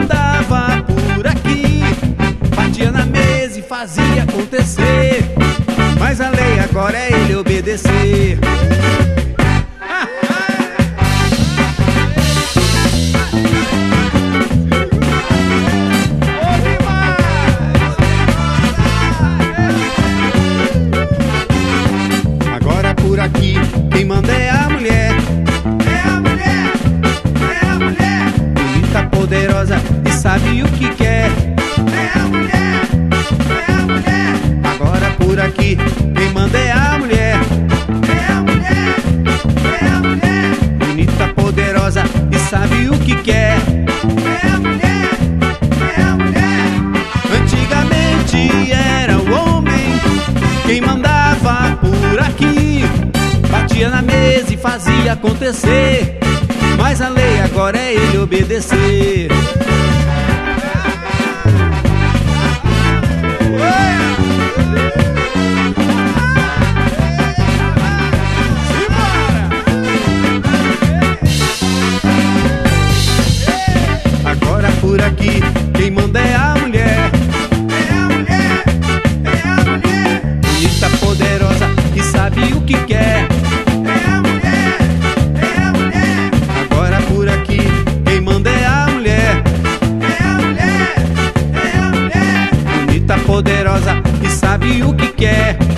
mandava por aqui, batia na mesa e fazia acontecer, mas a lei agora é ele obedecer. Agora por aqui quem manda é a mulher. É a mulher, é a mulher, bonita, poderosa e sabe o que quer. É a mulher, é a mulher. Agora por aqui quem manda é a mulher. É a mulher, é a mulher, bonita, poderosa e sabe o que quer. É a mulher, é a mulher. Antigamente era o homem quem mandava por aqui, batia na mesa e fazia acontecer, mas a lei agora é ele obedecer. Agora por aqui quem manda é a mulher. É a mulher, é a mulher, bonita, poderosa e sabe o que quer. É a mulher, é a mulher. Agora por aqui quem manda é a mulher. É a mulher, é a mulher, bonita, poderosa e sabe o que quer.